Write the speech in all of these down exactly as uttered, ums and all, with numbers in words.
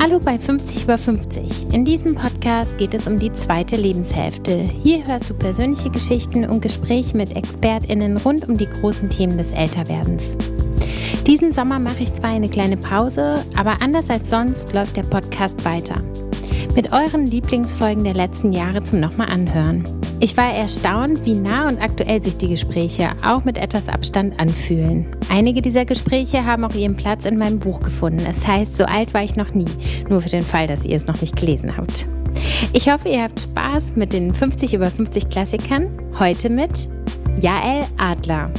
Hallo bei fünfzig über fünfzig. In diesem Podcast geht es um die zweite Lebenshälfte. Hier hörst du persönliche Geschichten und Gespräche mit ExpertInnen rund um die großen Themen des Älterwerdens. Diesen Sommer mache ich zwar eine kleine Pause, aber anders als sonst läuft der Podcast weiter. Mit euren Lieblingsfolgen der letzten Jahre zum nochmal anhören. Ich war erstaunt, wie nah und aktuell sich die Gespräche auch mit etwas Abstand anfühlen. Einige dieser Gespräche haben auch ihren Platz in meinem Buch gefunden. Es heißt, so alt war ich noch nie, nur für den Fall, dass ihr es noch nicht gelesen habt. Ich hoffe, ihr habt Spaß mit den fünfzig über fünfzig Klassikern. Heute mit Jael Adler.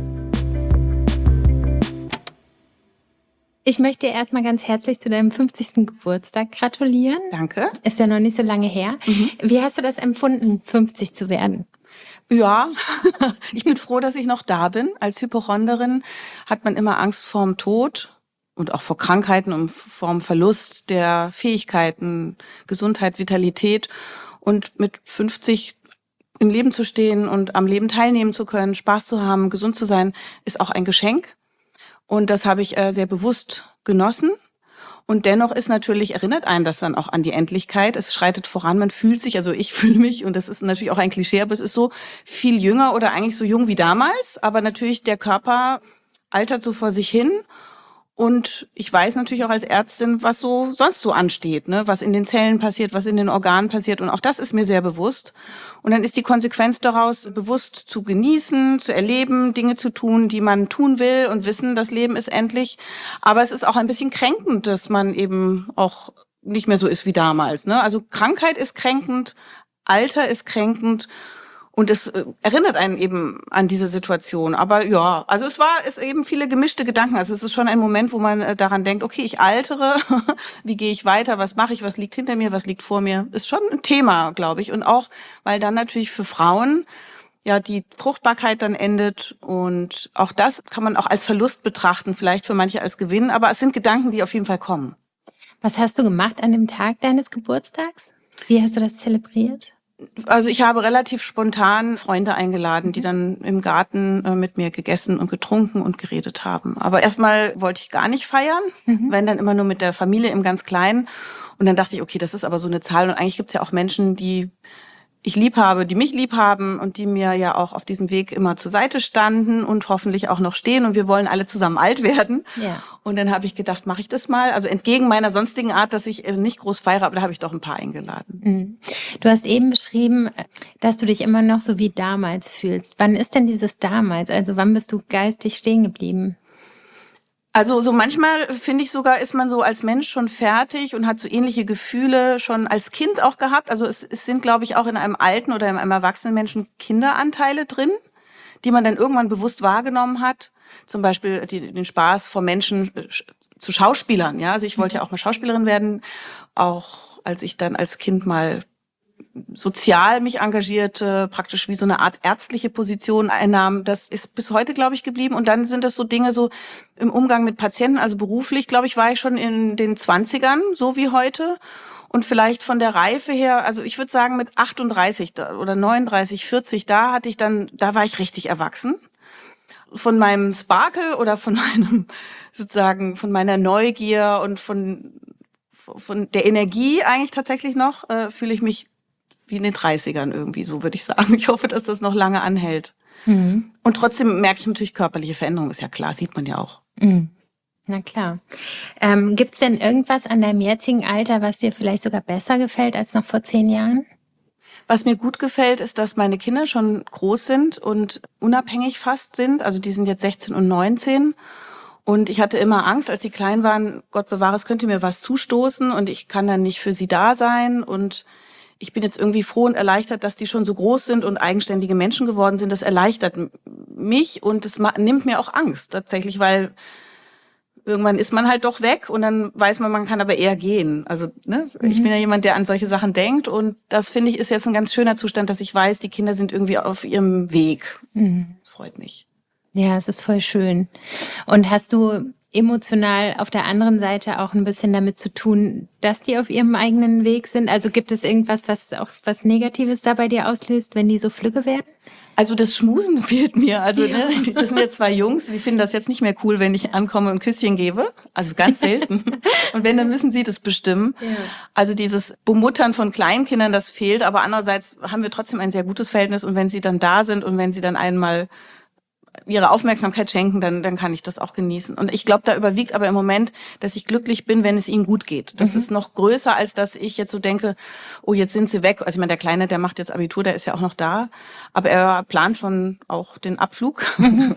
Ich möchte dir erstmal ganz herzlich zu deinem fünfzigsten Geburtstag gratulieren. Danke. Ist ja noch nicht so lange her. Mhm. Wie hast du das empfunden, fünfzig zu werden? Ja, ich bin froh, dass ich noch da bin. Als Hypochonderin hat man immer Angst vorm Tod und auch vor Krankheiten und vorm Verlust der Fähigkeiten, Gesundheit, Vitalität. Und mit fünfzig im Leben zu stehen und am Leben teilnehmen zu können, Spaß zu haben, gesund zu sein, ist auch ein Geschenk. Und das habe ich äh, sehr bewusst genossen. Und dennoch ist natürlich, erinnert einen das dann auch an die Endlichkeit. Es schreitet voran, man fühlt sich, also ich fühle mich, und das ist natürlich auch ein Klischee, aber es ist so viel jünger oder eigentlich so jung wie damals. Aber natürlich, der Körper altert so vor sich hin. Und ich weiß natürlich auch als Ärztin, was so sonst so ansteht, ne? Was in den Zellen passiert, was in den Organen passiert. Und auch das ist mir sehr bewusst. Und dann ist die Konsequenz daraus, bewusst zu genießen, zu erleben, Dinge zu tun, die man tun will und wissen, das Leben ist endlich. Aber es ist auch ein bisschen kränkend, dass man eben auch nicht mehr so ist wie damals, ne? Also Krankheit ist kränkend, Alter ist kränkend. Und es erinnert einen eben an diese Situation. Aber ja, also es war es eben viele gemischte Gedanken. Also es ist schon ein Moment, wo man daran denkt, okay, ich altere, wie gehe ich weiter, was mache ich, was liegt hinter mir, was liegt vor mir. Ist schon ein Thema, glaube ich. Und auch, weil dann natürlich für Frauen ja die Fruchtbarkeit dann endet. Und auch das kann man auch als Verlust betrachten, vielleicht für manche als Gewinn. Aber es sind Gedanken, die auf jeden Fall kommen. Was hast du gemacht an dem Tag deines Geburtstags? Wie hast du das zelebriert? Also ich habe relativ spontan Freunde eingeladen, die dann im Garten äh, mit mir gegessen und getrunken und geredet haben. Aber erstmal wollte ich gar nicht feiern, mhm. wenn dann immer nur mit der Familie im ganz Kleinen. Und dann dachte ich, okay, das ist aber so eine Zahl. Und eigentlich gibt's ja auch Menschen, die ich lieb habe, die mich lieb haben und die mir ja auch auf diesem Weg immer zur Seite standen und hoffentlich auch noch stehen. Und wir wollen alle zusammen alt werden. Ja. Und dann habe ich gedacht, mache ich das mal. Also entgegen meiner sonstigen Art, dass ich nicht groß feiere, aber da habe ich doch ein paar eingeladen. Mhm. Du hast eben beschrieben, dass du dich immer noch so wie damals fühlst. Wann ist denn dieses damals? Also wann bist du geistig stehen geblieben? Also so manchmal finde ich sogar, ist man so als Mensch schon fertig und hat so ähnliche Gefühle schon als Kind auch gehabt. Also es, es sind, glaube ich, auch in einem alten oder in einem erwachsenen Menschen Kinderanteile drin, die man dann irgendwann bewusst wahrgenommen hat. Zum Beispiel die, den Spaß vor Menschen zu Schauspielern. Ja, also ich wollte ja auch mal Schauspielerin werden, auch als ich dann als Kind mal sozial mich engagierte, praktisch wie so eine Art ärztliche Position einnahm. Das ist bis heute, glaube ich, geblieben. Und dann sind das so Dinge so im Umgang mit Patienten, also beruflich, glaube ich, war ich schon in den Zwanzigern, so wie heute. Und vielleicht von der Reife her, also ich würde sagen mit achtunddreißig oder neununddreißig, vierzig, da hatte ich dann, da war ich richtig erwachsen. Von meinem Sparkle oder von meinem, sozusagen, von meiner Neugier und von, von der Energie eigentlich tatsächlich noch, äh, fühle ich mich wie in den dreißigern irgendwie, so würde ich sagen. Ich hoffe, dass das noch lange anhält. Mhm. Und trotzdem merke ich natürlich körperliche Veränderungen, ist ja klar, sieht man ja auch. Mhm. Na klar. Ähm, gibt's denn irgendwas an deinem jetzigen Alter, was dir vielleicht sogar besser gefällt als noch vor zehn Jahren? Was mir gut gefällt, ist, dass meine Kinder schon groß sind und unabhängig fast sind. Also die sind jetzt sechzehn und neunzehn. Und ich hatte immer Angst, als sie klein waren, Gott bewahre, es könnte mir was zustoßen und ich kann dann nicht für sie da sein. Und ich bin jetzt irgendwie froh und erleichtert, dass die schon so groß sind und eigenständige Menschen geworden sind. Das erleichtert mich und es nimmt mir auch Angst tatsächlich, weil irgendwann ist man halt doch weg und dann weiß man, man kann aber eher gehen. Also ne, mhm. ich bin ja jemand, der an solche Sachen denkt und das finde ich ist jetzt ein ganz schöner Zustand, dass ich weiß, die Kinder sind irgendwie auf ihrem Weg. Mhm. Das freut mich. Ja, es ist voll schön. Und hast du emotional auf der anderen Seite auch ein bisschen damit zu tun, dass die auf ihrem eigenen Weg sind? Also gibt es irgendwas, was auch was Negatives da bei dir auslöst, wenn die so flügge werden? Also das Schmusen fehlt mir. Also ja. ne, das sind ja zwei Jungs, die finden das jetzt nicht mehr cool, wenn ich ankomme und ein Küsschen gebe. Also ganz selten. Und wenn, dann müssen sie das bestimmen. Ja. Also dieses Bemuttern von Kleinkindern, das fehlt. Aber andererseits haben wir trotzdem ein sehr gutes Verhältnis. Und wenn sie dann da sind und wenn sie dann einmal ihre Aufmerksamkeit schenken, dann dann kann ich das auch genießen. Und ich glaube, da überwiegt aber im Moment, dass ich glücklich bin, wenn es ihnen gut geht. Das mhm. ist noch größer, als dass ich jetzt so denke, oh, jetzt sind sie weg. Also ich meine, der Kleine, der macht jetzt Abitur, der ist ja auch noch da. Aber er plant schon auch den Abflug. Mhm.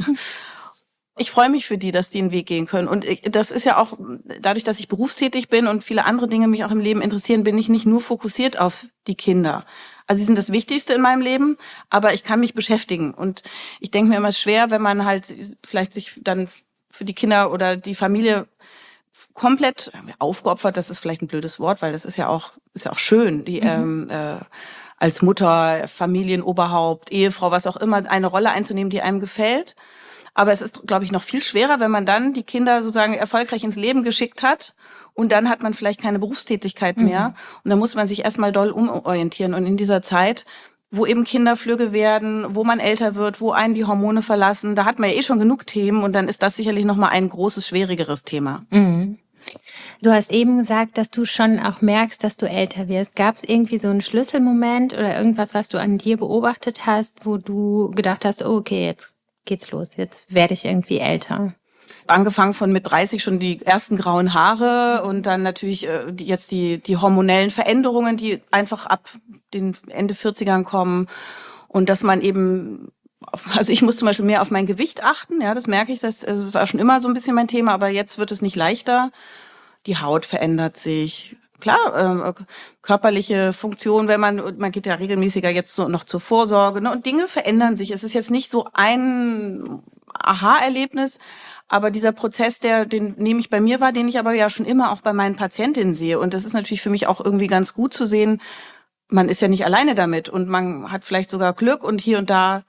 Ich freue mich für die, dass die einen Weg gehen können. Und das ist ja auch, dadurch, dass ich berufstätig bin und viele andere Dinge mich auch im Leben interessieren, bin ich nicht nur fokussiert auf die Kinder. Also sie sind das Wichtigste in meinem Leben, aber ich kann mich beschäftigen. Und ich denke mir immer, es ist schwer, wenn man halt vielleicht sich dann für die Kinder oder die Familie komplett aufgeopfert, das ist vielleicht ein blödes Wort, weil das ist ja auch ist ja auch schön, die mhm. ähm, äh, als Mutter, Familienoberhaupt, Ehefrau, was auch immer, eine Rolle einzunehmen, die einem gefällt. Aber es ist, glaube ich, noch viel schwerer, wenn man dann die Kinder sozusagen erfolgreich ins Leben geschickt hat und dann hat man vielleicht keine Berufstätigkeit mehr. Mhm. Und dann muss man sich erstmal doll umorientieren. Und in dieser Zeit, wo eben Kinder flügge werden, wo man älter wird, wo einen die Hormone verlassen, da hat man ja eh schon genug Themen und dann ist das sicherlich nochmal ein großes, schwierigeres Thema. Mhm. Du hast eben gesagt, dass du schon auch merkst, dass du älter wirst. Gab es irgendwie so einen Schlüsselmoment oder irgendwas, was du an dir beobachtet hast, wo du gedacht hast, oh, okay, jetzt geht's los, jetzt werde ich irgendwie älter? Angefangen von mit dreißig schon die ersten grauen Haare und dann natürlich äh, die, jetzt die die hormonellen Veränderungen, die einfach ab den Ende vierzigern kommen und dass man eben, also ich muss zum Beispiel mehr auf mein Gewicht achten, ja, das merke ich, das also war schon immer so ein bisschen mein Thema, aber jetzt wird es nicht leichter. Die Haut verändert sich. Klar, äh, körperliche Funktion, wenn man, man geht ja regelmäßiger jetzt so noch zur Vorsorge, ne, und Dinge verändern sich. Es ist jetzt nicht so ein Aha-Erlebnis, aber dieser Prozess, der, den nehme ich bei mir wahr, den ich aber ja schon immer auch bei meinen Patientinnen sehe. Und das ist natürlich für mich auch irgendwie ganz gut zu sehen, man ist ja nicht alleine damit und man hat vielleicht sogar Glück und hier und da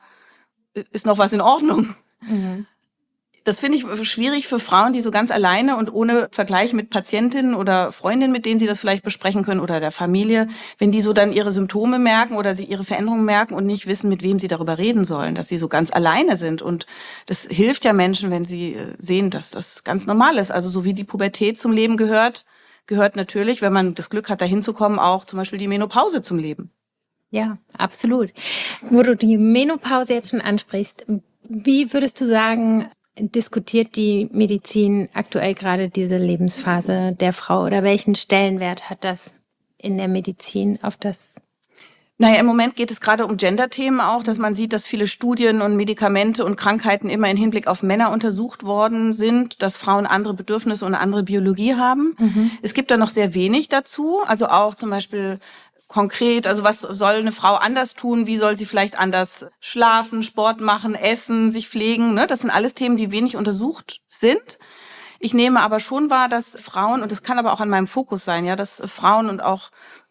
ist noch was in Ordnung. Mhm. Das finde ich schwierig für Frauen, die so ganz alleine und ohne Vergleich mit Patientinnen oder Freundinnen, mit denen sie das vielleicht besprechen können oder der Familie, wenn die so dann ihre Symptome merken oder sie ihre Veränderungen merken und nicht wissen, mit wem sie darüber reden sollen, dass sie so ganz alleine sind. Und das hilft ja Menschen, wenn sie sehen, dass das ganz normal ist. Also so wie die Pubertät zum Leben gehört, gehört natürlich, wenn man das Glück hat, da hinzukommen, auch zum Beispiel die Menopause zum Leben. Ja, absolut. Wo du die Menopause jetzt schon ansprichst, wie würdest du sagen, diskutiert die Medizin aktuell gerade diese Lebensphase der Frau oder welchen Stellenwert hat das in der Medizin auf das? Naja, im Moment geht es gerade um Gender-Themen auch, dass man sieht, dass viele Studien und Medikamente und Krankheiten immer in Hinblick auf Männer untersucht worden sind, dass Frauen andere Bedürfnisse und eine andere Biologie haben. Mhm. Es gibt da noch sehr wenig dazu, also auch zum Beispiel konkret, also was soll eine Frau anders tun? Wie soll sie vielleicht anders schlafen, Sport machen, essen, sich pflegen? Ne? Das sind alles Themen, die wenig untersucht sind. Ich nehme aber schon wahr, dass Frauen, und das kann aber auch an meinem Fokus sein, ja, dass Frauen und auch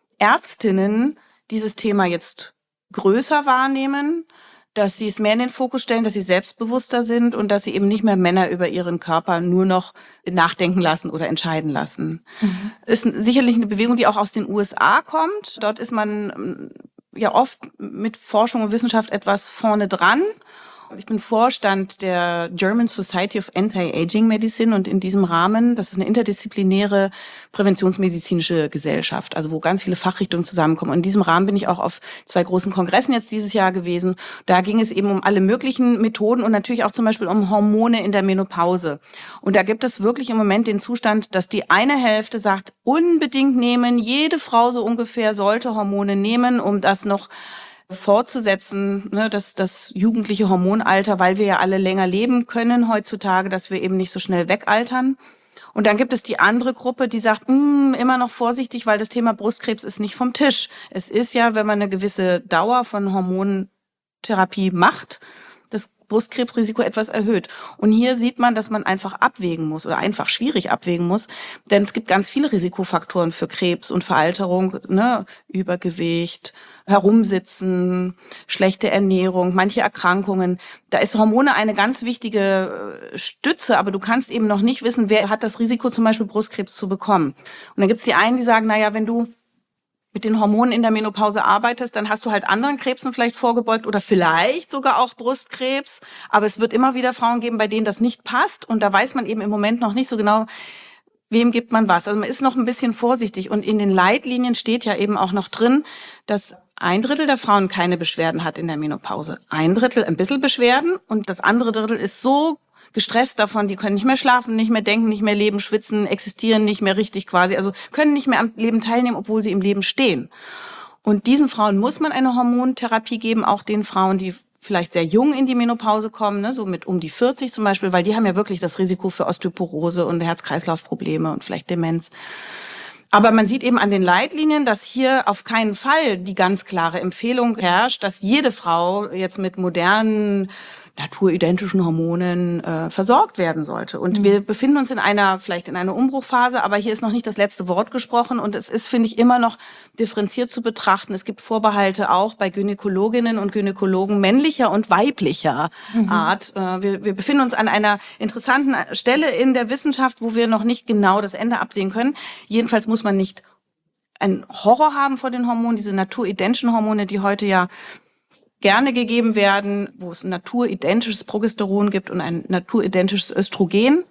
Ärztinnen dieses Thema jetzt größer wahrnehmen, dass sie es mehr in den Fokus stellen, dass sie selbstbewusster sind und dass sie eben nicht mehr Männer über ihren Körper nur noch nachdenken lassen oder entscheiden lassen. Mhm. Ist sicherlich eine Bewegung, die auch aus den U S A kommt. Dort ist man ja oft mit Forschung und Wissenschaft etwas vorne dran. Ich bin Vorstand der German Society of Anti-Aging Medicine und in diesem Rahmen, das ist eine interdisziplinäre präventionsmedizinische Gesellschaft, also wo ganz viele Fachrichtungen zusammenkommen. Und in diesem Rahmen bin ich auch auf zwei großen Kongressen jetzt dieses Jahr gewesen. Da ging es eben um alle möglichen Methoden und natürlich auch zum Beispiel um Hormone in der Menopause. Und da gibt es wirklich im Moment den Zustand, dass die eine Hälfte sagt, unbedingt nehmen, jede Frau so ungefähr sollte Hormone nehmen, um das noch fortzusetzen, ne, das, das jugendliche Hormonalter, weil wir ja alle länger leben können heutzutage, dass wir eben nicht so schnell wegaltern. Und dann gibt es die andere Gruppe, die sagt, immer noch vorsichtig, weil das Thema Brustkrebs ist nicht vom Tisch. Es ist ja, wenn man eine gewisse Dauer von Hormontherapie macht, das Brustkrebsrisiko etwas erhöht. Und hier sieht man, dass man einfach abwägen muss oder einfach schwierig abwägen muss, denn es gibt ganz viele Risikofaktoren für Krebs und Veralterung, ne? Übergewicht, Herumsitzen, schlechte Ernährung, manche Erkrankungen. Da ist Hormone eine ganz wichtige Stütze, aber du kannst eben noch nicht wissen, wer hat das Risiko, zum Beispiel Brustkrebs zu bekommen. Und dann gibt es die einen, die sagen, naja, wenn du mit den Hormonen in der Menopause arbeitest, dann hast du halt anderen Krebsen vielleicht vorgebeugt oder vielleicht sogar auch Brustkrebs. Aber es wird immer wieder Frauen geben, bei denen das nicht passt. Und da weiß man eben im Moment noch nicht so genau, wem gibt man was. Also man ist noch ein bisschen vorsichtig. Und in den Leitlinien steht ja eben auch noch drin, dass ein Drittel der Frauen keine Beschwerden hat in der Menopause. Ein Drittel ein bisschen Beschwerden und das andere Drittel ist so gestresst davon, die können nicht mehr schlafen, nicht mehr denken, nicht mehr leben, schwitzen, existieren nicht mehr richtig quasi, also können nicht mehr am Leben teilnehmen, obwohl sie im Leben stehen. Und diesen Frauen muss man eine Hormontherapie geben, auch den Frauen, die vielleicht sehr jung in die Menopause kommen, ne, so mit um die vierzig zum Beispiel, weil die haben ja wirklich das Risiko für Osteoporose und Herz-Kreislauf-Probleme und vielleicht Demenz. Aber man sieht eben an den Leitlinien, dass hier auf keinen Fall die ganz klare Empfehlung herrscht, dass jede Frau jetzt mit modernen naturidentischen Hormonen äh, versorgt werden sollte. Und mhm. wir befinden uns in einer, vielleicht in einer Umbruchphase, aber hier ist noch nicht das letzte Wort gesprochen und es ist, finde ich, immer noch differenziert zu betrachten. Es gibt Vorbehalte auch bei Gynäkologinnen und Gynäkologen männlicher und weiblicher mhm. Art. Äh, wir, wir befinden uns an einer interessanten Stelle in der Wissenschaft, wo wir noch nicht genau das Ende absehen können. Jedenfalls muss man nicht einen Horror haben vor den Hormonen, diese naturidentischen Hormone, die heute ja gerne gegeben werden, wo es ein naturidentisches Progesteron gibt und ein naturidentisches Östrogen.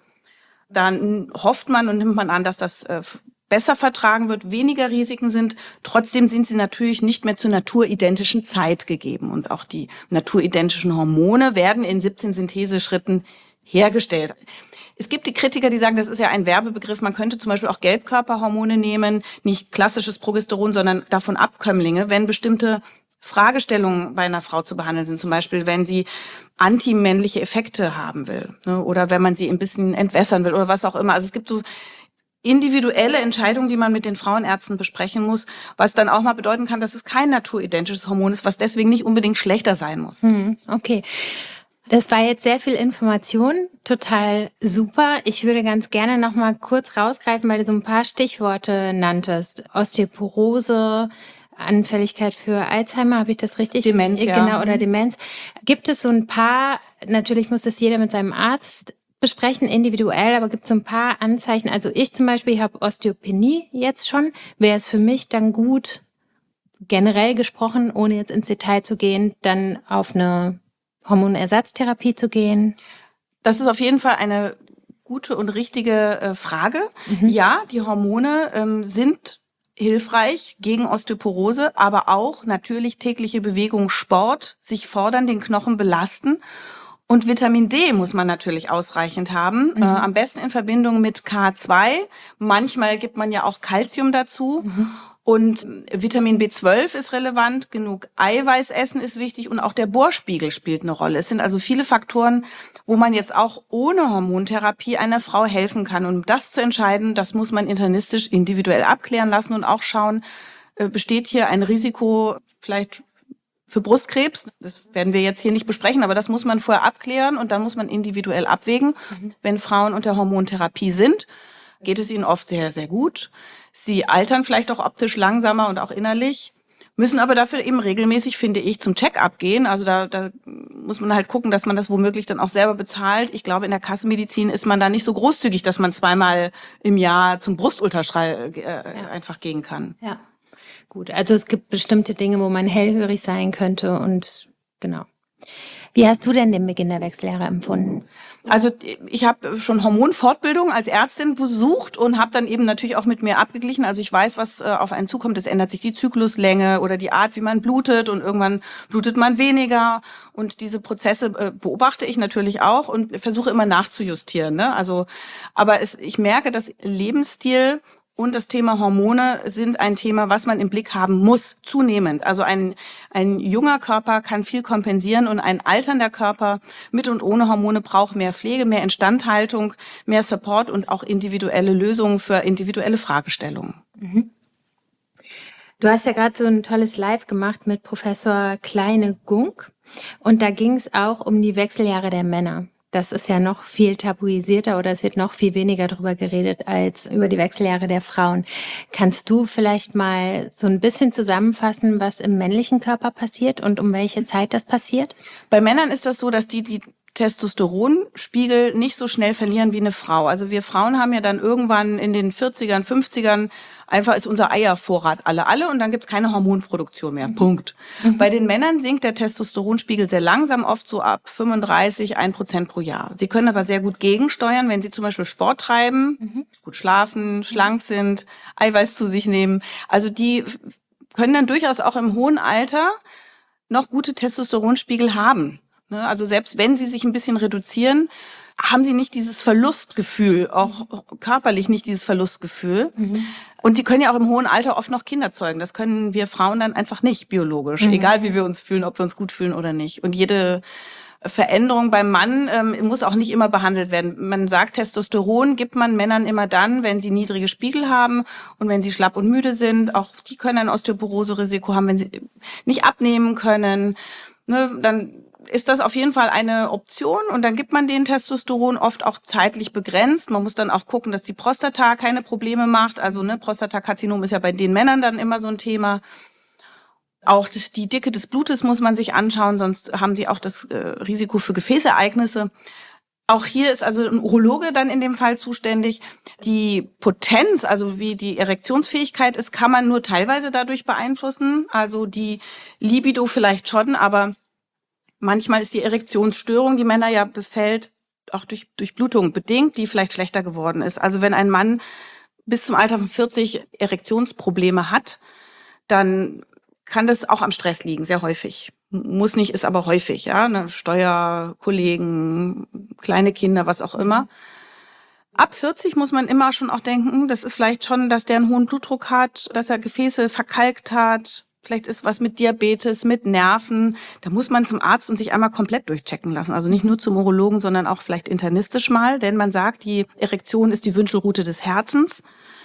Dann hofft man und nimmt man an, dass das äh, besser vertragen wird, weniger Risiken sind. Trotzdem sind sie natürlich nicht mehr zur naturidentischen Zeit gegeben. Und auch die naturidentischen Hormone werden in siebzehn Syntheseschritten hergestellt. Es gibt die Kritiker, die sagen, das ist ja ein Werbebegriff. Man könnte zum Beispiel auch Gelbkörperhormone nehmen, nicht klassisches Progesteron, sondern davon Abkömmlinge, wenn bestimmte Fragestellungen bei einer Frau zu behandeln sind, zum Beispiel, wenn sie antimännliche Effekte haben will, ne, oder wenn man sie ein bisschen entwässern will oder was auch immer. Also es gibt so individuelle Entscheidungen, die man mit den Frauenärzten besprechen muss, was dann auch mal bedeuten kann, dass es kein naturidentisches Hormon ist, was deswegen nicht unbedingt schlechter sein muss. Mhm, okay. Das war jetzt sehr viel Information, total super. Ich würde ganz gerne noch mal kurz rausgreifen, weil du so ein paar Stichworte nanntest. Osteoporose, Anfälligkeit für Alzheimer, habe ich das richtig? Demenz, ja. Genau, oder Demenz. Gibt es so ein paar, natürlich muss das jeder mit seinem Arzt besprechen, individuell, aber gibt es so ein paar Anzeichen? Also ich zum Beispiel habe Osteopenie jetzt schon. Wäre es für mich dann gut, generell gesprochen, ohne jetzt ins Detail zu gehen, dann auf eine Hormonersatztherapie zu gehen? Das ist auf jeden Fall eine gute und richtige äh, Frage. Mhm. Ja, die Hormone ähm, sind hilfreich gegen Osteoporose, aber auch natürlich tägliche Bewegung, Sport, sich fordern, den Knochen belasten. Und Vitamin D muss man natürlich ausreichend haben, mhm. äh, am besten in Verbindung mit K zwei. Manchmal gibt man ja auch Calcium dazu. Mhm. Und Vitamin B zwölf ist relevant, genug Eiweiß essen ist wichtig und auch der Bohrspiegel spielt eine Rolle. Es sind also viele Faktoren, wo man jetzt auch ohne Hormontherapie einer Frau helfen kann. Und um das zu entscheiden, das muss man internistisch individuell abklären lassen und auch schauen, besteht hier ein Risiko vielleicht für Brustkrebs. Das werden wir jetzt hier nicht besprechen, aber das muss man vorher abklären und dann muss man individuell abwägen. Mhm. Wenn Frauen unter Hormontherapie sind, geht es ihnen oft sehr, sehr gut. Sie altern vielleicht auch optisch langsamer und auch innerlich, müssen aber dafür eben regelmäßig, finde ich, zum Check-up gehen. Also da, da muss man halt gucken, dass man das womöglich dann auch selber bezahlt. Ich glaube, in der Kassenmedizin ist man da nicht so großzügig, dass man zweimal im Jahr zum Brustultraschall äh, ja. einfach gehen kann. Ja, gut. Also es gibt bestimmte Dinge, wo man hellhörig sein könnte und genau. Wie hast du denn den Beginn der Wechseljahre empfunden? Also ich habe schon Hormonfortbildung als Ärztin besucht und habe dann eben natürlich auch mit mir abgeglichen. Also ich weiß, was äh, auf einen zukommt. Es ändert sich die Zykluslänge oder die Art, wie man blutet und irgendwann blutet man weniger. Und diese Prozesse äh, beobachte ich natürlich auch und versuche immer nachzujustieren. Ne? Also, aber es, ich merke, dass Lebensstil und das Thema Hormone sind ein Thema, was man im Blick haben muss, zunehmend. Also ein, ein junger Körper kann viel kompensieren und ein alternder Körper mit und ohne Hormone braucht mehr Pflege, mehr Instandhaltung, mehr Support und auch individuelle Lösungen für individuelle Fragestellungen. Mhm. Du hast ja gerade so ein tolles Live gemacht mit Professor Kleine-Gunk und da ging es auch um die Wechseljahre der Männer. Das ist ja noch viel tabuisierter oder es wird noch viel weniger darüber geredet als über die Wechseljahre der Frauen. Kannst du vielleicht mal so ein bisschen zusammenfassen, was im männlichen Körper passiert und um welche Zeit das passiert? Bei Männern ist das so, dass die die Testosteronspiegel nicht so schnell verlieren wie eine Frau. Also wir Frauen haben ja dann irgendwann in den vierzigern, fünfzigern einfach ist unser Eiervorrat alle, alle und dann gibt's keine Hormonproduktion mehr. Mhm. Punkt. Mhm. Bei den Männern sinkt der Testosteronspiegel sehr langsam, oft so ab fünfunddreißig, ein Prozent pro Jahr. Sie können aber sehr gut gegensteuern, wenn sie zum Beispiel Sport treiben, mhm. gut schlafen, schlank sind, Eiweiß zu sich nehmen. Also die können dann durchaus auch im hohen Alter noch gute Testosteronspiegel haben. Also selbst wenn sie sich ein bisschen reduzieren, haben sie nicht dieses Verlustgefühl, auch körperlich nicht dieses Verlustgefühl. Mhm. Und die können ja auch im hohen Alter oft noch Kinder zeugen. Das können wir Frauen dann einfach nicht biologisch, mhm. egal wie wir uns fühlen, ob wir uns gut fühlen oder nicht. Und jede Veränderung beim Mann ähm, muss auch nicht immer behandelt werden. Man sagt, Testosteron gibt man Männern immer dann, wenn sie niedrige Spiegel haben und wenn sie schlapp und müde sind. Auch die können ein Osteoporose-Risiko haben, wenn sie nicht abnehmen können. Ne, dann ist das auf jeden Fall eine Option und dann gibt man den Testosteron oft auch zeitlich begrenzt. Man muss dann auch gucken, dass die Prostata keine Probleme macht. Also ne, Prostatakarzinom ist ja bei den Männern dann immer so ein Thema. Auch die Dicke des Blutes muss man sich anschauen, sonst haben sie auch das äh, Risiko für Gefäßereignisse. Auch hier ist also ein Urologe dann in dem Fall zuständig. Die Potenz, also wie die Erektionsfähigkeit ist, kann man nur teilweise dadurch beeinflussen. Also die Libido vielleicht schon, aber manchmal ist die Erektionsstörung, die Männer ja befällt, auch durch Durchblutung bedingt, die vielleicht schlechter geworden ist. Also wenn ein Mann bis zum Alter von vierzig Erektionsprobleme hat, dann kann das auch am Stress liegen, sehr häufig. Muss nicht, ist aber häufig, ja. Ne? Steuer, Kollegen, kleine Kinder, was auch immer. Ab vierzig muss man immer schon auch denken, das ist vielleicht schon, dass der einen hohen Blutdruck hat, dass er Gefäße verkalkt hat. Vielleicht ist was mit Diabetes, mit Nerven. Da muss man zum Arzt und sich einmal komplett durchchecken lassen. Also nicht nur zum Urologen, sondern auch vielleicht internistisch mal. Denn man sagt, die Erektion ist die Wünschelrute des Herzens.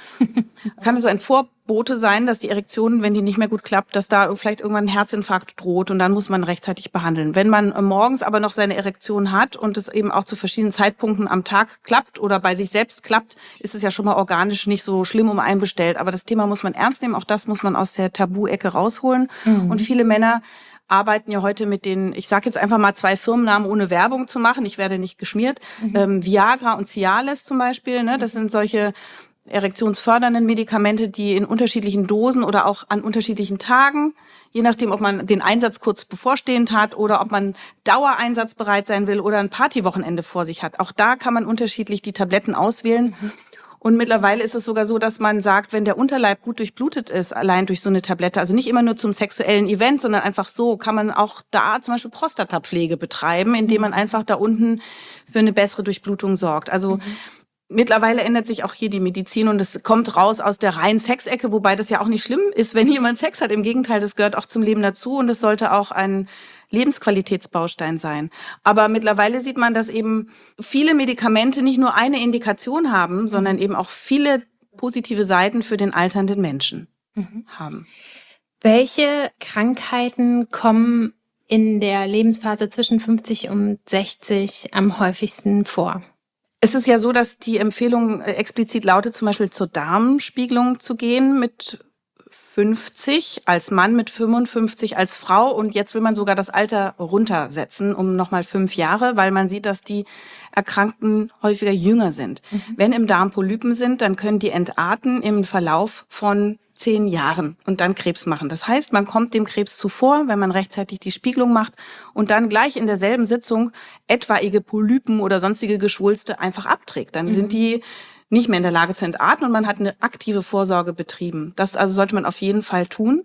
Kann also ein Vorbote sein, dass die Erektion, wenn die nicht mehr gut klappt, dass da vielleicht irgendwann ein Herzinfarkt droht und dann muss man rechtzeitig behandeln. Wenn man morgens aber noch seine Erektion hat und es eben auch zu verschiedenen Zeitpunkten am Tag klappt oder bei sich selbst klappt, ist es ja schon mal organisch nicht so schlimm um einen bestellt. Aber das Thema muss man ernst nehmen, auch das muss man aus der Tabu-Ecke rausholen. Mhm. Und viele Männer arbeiten ja heute mit den, ich sage jetzt einfach mal zwei Firmennamen, ohne Werbung zu machen, ich werde nicht geschmiert, mhm. ähm, Viagra und Cialis zum Beispiel, ne? Das sind solche erektionsfördernden Medikamente, die in unterschiedlichen Dosen oder auch an unterschiedlichen Tagen, je nachdem, ob man den Einsatz kurz bevorstehend hat oder ob man dauereinsatzbereit sein will oder ein Partywochenende vor sich hat. Auch da kann man unterschiedlich die Tabletten auswählen. Mhm. Und mittlerweile ist es sogar so, dass man sagt, wenn der Unterleib gut durchblutet ist, allein durch so eine Tablette, also nicht immer nur zum sexuellen Event, sondern einfach so, kann man auch da zum Beispiel Prostatapflege betreiben, indem man einfach da unten für eine bessere Durchblutung sorgt. Also mhm. Mittlerweile ändert sich auch hier die Medizin und es kommt raus aus der reinen Sexecke, wobei das ja auch nicht schlimm ist, wenn jemand Sex hat. Im Gegenteil, das gehört auch zum Leben dazu und es sollte auch ein Lebensqualitätsbaustein sein. Aber mittlerweile sieht man, dass eben viele Medikamente nicht nur eine Indikation haben, sondern eben auch viele positive Seiten für den alternden Menschen mhm. haben. Welche Krankheiten kommen in der Lebensphase zwischen fünfzig und sechzig am häufigsten vor? Es ist ja so, dass die Empfehlung explizit lautet, zum Beispiel zur Darmspiegelung zu gehen mit fünfzig als Mann, mit fünfundfünfzig als Frau. Und jetzt will man sogar das Alter runtersetzen um nochmal fünf Jahre, weil man sieht, dass die Erkrankten häufiger jünger sind. Mhm. Wenn im Darm Polypen sind, dann können die entarten im Verlauf von zehn Jahren und dann Krebs machen. Das heißt, man kommt dem Krebs zuvor, wenn man rechtzeitig die Spiegelung macht und dann gleich in derselben Sitzung etwaige Polypen oder sonstige Geschwulste einfach abträgt. Dann mhm. sind die nicht mehr in der Lage zu entarten und man hat eine aktive Vorsorge betrieben. Das also sollte man auf jeden Fall tun.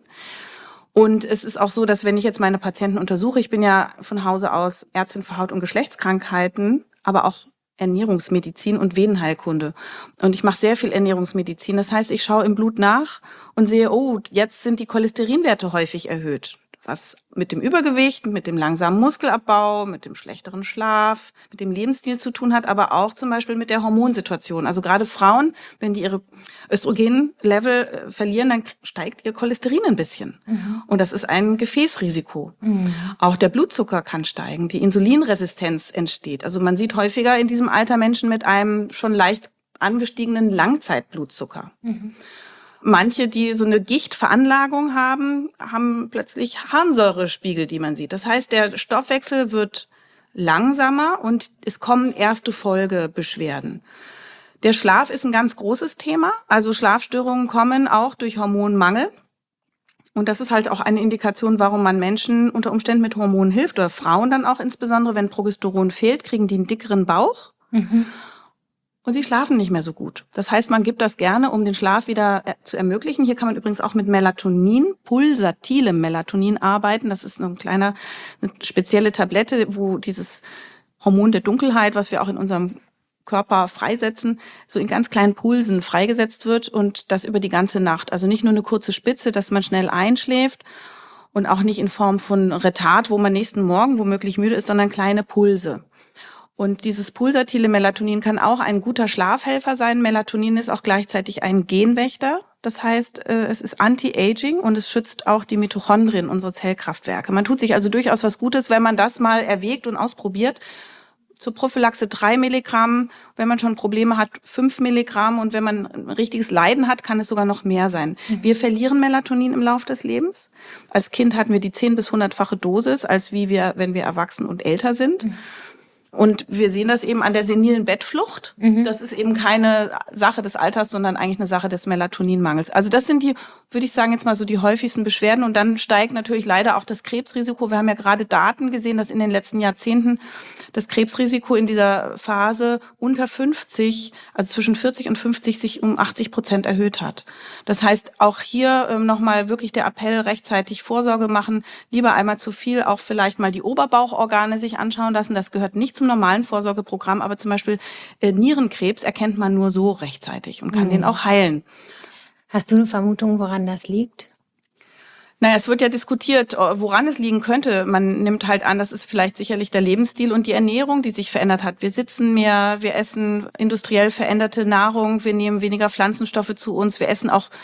Und es ist auch so, dass wenn ich jetzt meine Patienten untersuche, ich bin ja von Hause aus Ärztin für Haut- und Geschlechtskrankheiten, aber auch Ernährungsmedizin und Venenheilkunde. Und ich mache sehr viel Ernährungsmedizin. Das heißt, ich schaue im Blut nach und sehe, oh, jetzt sind die Cholesterinwerte häufig erhöht. was mit dem Übergewicht, mit dem langsamen Muskelabbau, mit dem schlechteren Schlaf, mit dem Lebensstil zu tun hat, aber auch zum Beispiel mit der Hormonsituation. Also gerade Frauen, wenn die ihre Östrogenlevel äh, verlieren, dann steigt ihr Cholesterin ein bisschen. Mhm. Und das ist ein Gefäßrisiko. Mhm. Auch der Blutzucker kann steigen, die Insulinresistenz entsteht. Also man sieht häufiger in diesem Alter Menschen mit einem schon leicht angestiegenen Langzeitblutzucker. Mhm. Manche, die so eine Gichtveranlagung haben, haben plötzlich Harnsäurespiegel, die man sieht. Das heißt, der Stoffwechsel wird langsamer und es kommen erste Folgebeschwerden. Der Schlaf ist ein ganz großes Thema. Also Schlafstörungen kommen auch durch Hormonmangel. Und das ist halt auch eine Indikation, warum man Menschen unter Umständen mit Hormonen hilft. Oder Frauen dann auch insbesondere, wenn Progesteron fehlt, kriegen die einen dickeren Bauch. Mhm. Und sie schlafen nicht mehr so gut. Das heißt, man gibt das gerne, um den Schlaf wieder zu ermöglichen. Hier kann man übrigens auch mit Melatonin, pulsatilem Melatonin arbeiten. Das ist ein kleiner, eine spezielle Tablette, wo dieses Hormon der Dunkelheit, was wir auch in unserem Körper freisetzen, so in ganz kleinen Pulsen freigesetzt wird und das über die ganze Nacht. Also nicht nur eine kurze Spitze, dass man schnell einschläft und auch nicht in Form von Retard, wo man nächsten Morgen womöglich müde ist, sondern kleine Pulse. Und dieses pulsatile Melatonin kann auch ein guter Schlafhelfer sein. Melatonin ist auch gleichzeitig ein Genwächter. Das heißt, es ist Anti-Aging und es schützt auch die Mitochondrien, unsere Zellkraftwerke. Man tut sich also durchaus was Gutes, wenn man das mal erwägt und ausprobiert. Zur Prophylaxe drei Milligramm, wenn man schon Probleme hat, fünf Milligramm und wenn man ein richtiges Leiden hat, kann es sogar noch mehr sein. Mhm. Wir verlieren Melatonin im Laufe des Lebens. Als Kind hatten wir die zehn- bis hundertfache Dosis, als wie wir, wenn wir erwachsen und älter sind. Mhm. Und wir sehen das eben an der senilen Bettflucht. Mhm. Das ist eben keine Sache des Alters, sondern eigentlich eine Sache des Melatoninmangels. Also das sind die, würde ich sagen, jetzt mal so die häufigsten Beschwerden. Und dann steigt natürlich leider auch das Krebsrisiko. Wir haben ja gerade Daten gesehen, dass in den letzten Jahrzehnten das Krebsrisiko in dieser Phase unter fünfzig, also zwischen vierzig und fünfzig, sich um achtzig Prozent erhöht hat. Das heißt, auch hier ähm, nochmal wirklich der Appell, rechtzeitig Vorsorge machen. Lieber einmal zu viel, auch vielleicht mal die Oberbauchorgane sich anschauen lassen. Das gehört nicht zum normalen Vorsorgeprogramm, aber zum Beispiel äh, Nierenkrebs erkennt man nur so rechtzeitig und kann mhm. den auch heilen. Hast du eine Vermutung, woran das liegt? Naja, es wird ja diskutiert, woran es liegen könnte. Man nimmt halt an, das ist vielleicht sicherlich der Lebensstil und die Ernährung, die sich verändert hat. Wir sitzen mehr, wir essen industriell veränderte Nahrung, wir nehmen weniger Pflanzenstoffe zu uns, wir essen auch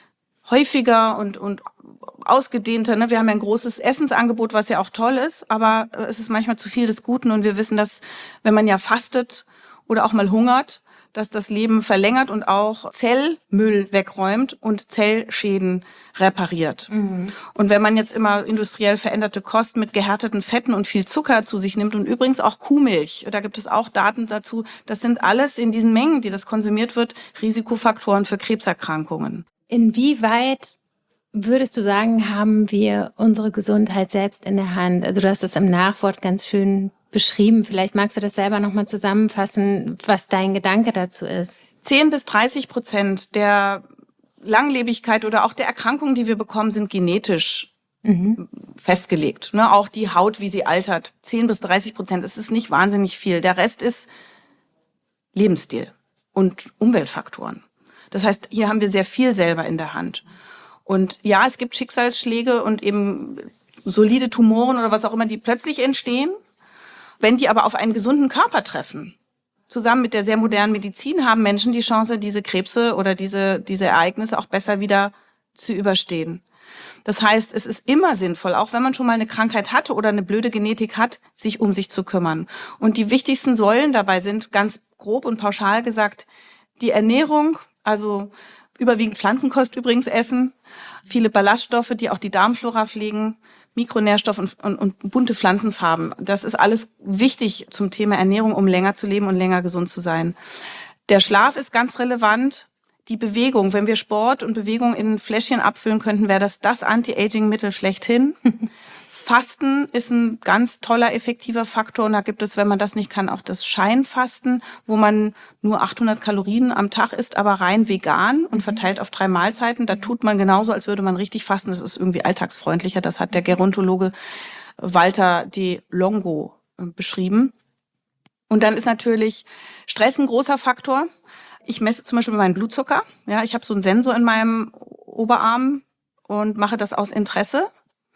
häufiger und und ausgedehnter. Ne? Wir haben ja ein großes Essensangebot, was ja auch toll ist, aber es ist manchmal zu viel des Guten und wir wissen, dass wenn man ja fastet oder auch mal hungert, dass das Leben verlängert und auch Zellmüll wegräumt und Zellschäden repariert. Mhm. Und wenn man jetzt immer industriell veränderte Kost mit gehärteten Fetten und viel Zucker zu sich nimmt und übrigens auch Kuhmilch, da gibt es auch Daten dazu, das sind alles in diesen Mengen, die das konsumiert wird, Risikofaktoren für Krebserkrankungen. Inwieweit würdest du sagen, haben wir unsere Gesundheit selbst in der Hand? Also du hast das im Nachwort ganz schön beschrieben. Vielleicht magst du das selber nochmal zusammenfassen, was dein Gedanke dazu ist. zehn bis dreißig Prozent der Langlebigkeit oder auch der Erkrankungen, die wir bekommen, sind genetisch mhm. festgelegt. Ne, auch die Haut, wie sie altert. zehn bis dreißig Prozent, es ist nicht wahnsinnig viel. Der Rest ist Lebensstil und Umweltfaktoren. Das heißt, hier haben wir sehr viel selber in der Hand. Und ja, es gibt Schicksalsschläge und eben solide Tumoren oder was auch immer, die plötzlich entstehen. Wenn die aber auf einen gesunden Körper treffen, zusammen mit der sehr modernen Medizin, haben Menschen die Chance, diese Krebse oder diese, diese Ereignisse auch besser wieder zu überstehen. Das heißt, es ist immer sinnvoll, auch wenn man schon mal eine Krankheit hatte oder eine blöde Genetik hat, sich um sich zu kümmern. Und die wichtigsten Säulen dabei sind, ganz grob und pauschal gesagt, die Ernährung, also überwiegend Pflanzenkost übrigens essen, viele Ballaststoffe, die auch die Darmflora pflegen, Mikronährstoffe und, und, und bunte Pflanzenfarben. Das ist alles wichtig zum Thema Ernährung, um länger zu leben und länger gesund zu sein. Der Schlaf ist ganz relevant. Die Bewegung, wenn wir Sport und Bewegung in Fläschchen abfüllen könnten, wäre das das Anti-Aging-Mittel schlechthin. Fasten ist ein ganz toller, effektiver Faktor. Und da gibt es, wenn man das nicht kann, auch das Scheinfasten, wo man nur achthundert Kalorien am Tag isst, aber rein vegan und verteilt auf drei Mahlzeiten. Da tut man genauso, als würde man richtig fasten. Das ist irgendwie alltagsfreundlicher. Das hat der Gerontologe Walter de Longo beschrieben. Und dann ist natürlich Stress ein großer Faktor. Ich messe zum Beispiel meinen Blutzucker. Ja, ich habe so einen Sensor in meinem Oberarm und mache das aus Interesse.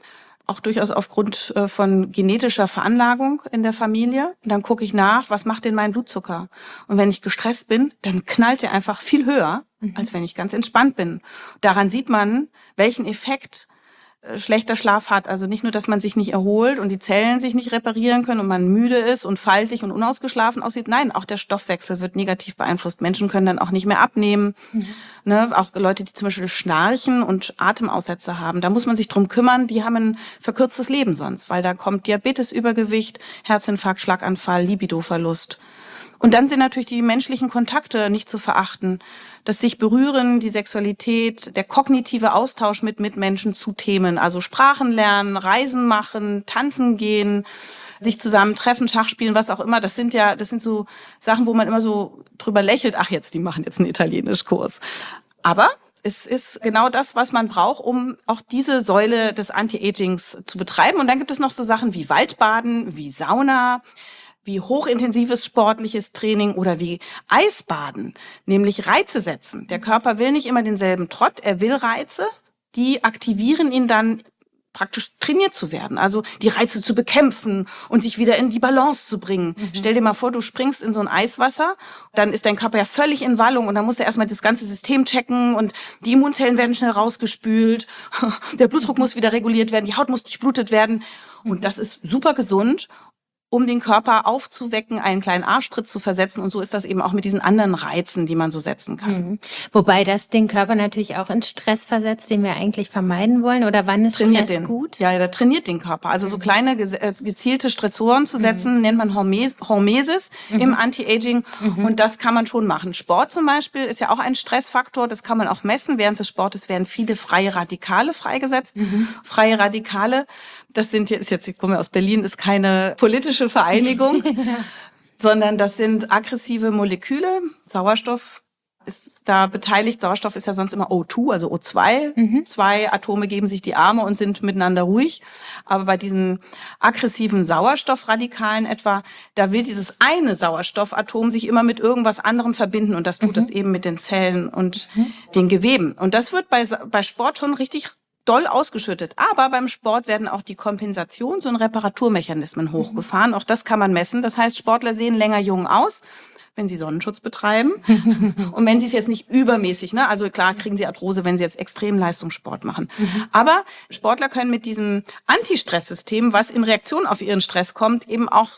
auch durchaus aufgrund äh, von genetischer Veranlagung in der Familie. Und dann gucke ich nach, was macht denn mein Blutzucker? Und wenn ich gestresst bin, dann knallt der einfach viel höher, mhm. als wenn ich ganz entspannt bin. Daran sieht man, welchen Effekt schlechter Schlaf hat. Also nicht nur, dass man sich nicht erholt und die Zellen sich nicht reparieren können und man müde ist und faltig und unausgeschlafen aussieht. Nein, auch der Stoffwechsel wird negativ beeinflusst. Menschen können dann auch nicht mehr abnehmen. Mhm. Ne, auch Leute, die zum Beispiel Schnarchen und Atemaussetzer haben, da muss man sich drum kümmern. Die haben ein verkürztes Leben sonst, weil da kommt Diabetes, Übergewicht, Herzinfarkt, Schlaganfall, Libidoverlust. Und dann sind natürlich die menschlichen Kontakte nicht zu verachten. Das sich berühren, die Sexualität, der kognitive Austausch mit Mitmenschen zu Themen. Also Sprachen lernen, Reisen machen, tanzen gehen, sich zusammen treffen, Schach spielen, was auch immer. Das sind ja, das sind so Sachen, wo man immer so drüber lächelt. Ach, jetzt, die machen jetzt einen Italienischkurs. Aber es ist genau das, was man braucht, um auch diese Säule des Anti-Agings zu betreiben. Und dann gibt es noch so Sachen wie Waldbaden, wie Sauna, wie hochintensives sportliches Training oder wie Eisbaden, nämlich Reize setzen. Der Körper will nicht immer denselben Trott, er will Reize, die aktivieren ihn dann praktisch trainiert zu werden, also die Reize zu bekämpfen und sich wieder in die Balance zu bringen. Mhm. Stell dir mal vor, du springst in so ein Eiswasser, dann ist dein Körper ja völlig in Wallung und dann muss er erstmal das ganze System checken und die Immunzellen werden schnell rausgespült, der Blutdruck muss wieder reguliert werden, die Haut muss durchblutet werden und das ist super gesund, um den Körper aufzuwecken, einen kleinen Arschtritt zu versetzen. Und so ist das eben auch mit diesen anderen Reizen, die man so setzen kann. Mhm. Wobei das den Körper natürlich auch in Stress versetzt, den wir eigentlich vermeiden wollen. Oder wann ist trainiert Stress den. gut? Ja, der trainiert den Körper. Also mhm. so kleine gezielte Stressoren zu setzen, mhm. nennt man Hormes Hormesis mhm. im Anti-Aging. Mhm. Und das kann man schon machen. Sport zum Beispiel ist ja auch ein Stressfaktor. Das kann man auch messen. Während des Sportes werden viele freie Radikale freigesetzt. Mhm. Freie Radikale, das sind jetzt, jetzt ich komme aus Berlin, ist keine politische Vereinigung, ja. sondern das sind aggressive Moleküle. Sauerstoff ist da beteiligt. Sauerstoff ist ja sonst immer O zwei, also O zwei. Mhm. Zwei Atome geben sich die Arme und sind miteinander ruhig. Aber bei diesen aggressiven Sauerstoffradikalen etwa, da will dieses eine Sauerstoffatom sich immer mit irgendwas anderem verbinden. Und das tut es mhm. eben mit den Zellen und mhm. den Geweben. Und das wird bei, bei Sport schon richtig doll ausgeschüttet. Aber beim Sport werden auch die Kompensations- und Reparaturmechanismen hochgefahren. Auch das kann man messen. Das heißt, Sportler sehen länger jung aus, wenn sie Sonnenschutz betreiben. Und wenn sie es jetzt nicht übermäßig, ne, also klar kriegen sie Arthrose, wenn sie jetzt Extremleistungssport machen. Mhm. Aber Sportler können mit diesem Anti-Stress-System, was in Reaktion auf ihren Stress kommt, eben auch